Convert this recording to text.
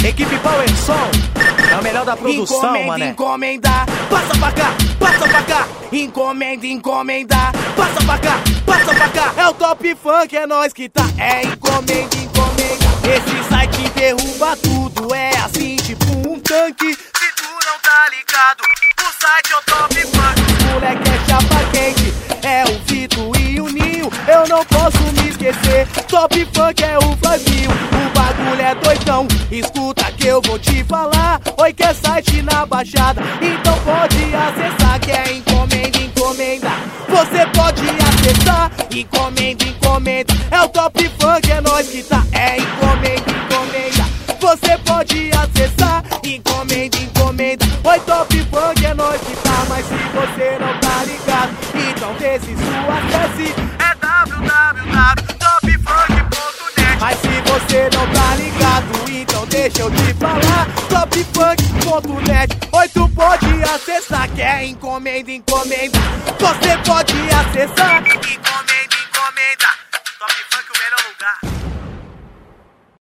Equipe Power Som, é o melhor da produção, encomenda, mané. Encomenda, passa pra cá, passa pra cá. Encomenda, encomenda, passa pra cá, passa pra cá. É o Top Funk, é nós que tá. É encomenda, encomenda. Esse site derruba tudo, é assim tipo um tanque. Se tu não tá ligado, o site é o Top Funk. Os moleque é chapa quente, é o Vito e o Ninho. Eu não posso me esquecer, Top Funk é o Flavinho. O bagulho é doidão, escuta que eu vou te falar. Oi, que é site na Baixada, então pode acessar. Que é encomenda, encomenda. Você pode acessar, encomenda, encomenda. É o Top Funk, é nós que tá. É encomenda, encomenda. Você pode acessar, encomenda, encomenda. Oi, Top Funk, é nós que tá. Mas se você não tá ligado, então desse sua acesse. É www.topfunk.net. Mas se você não tá ligado, então deixa eu te falar. Topfunk.net. Oi, tu pode acessar, que é encomenda, encomenda. Você pode acessar, encomenda, encomenda. Top Funk, o melhor lugar.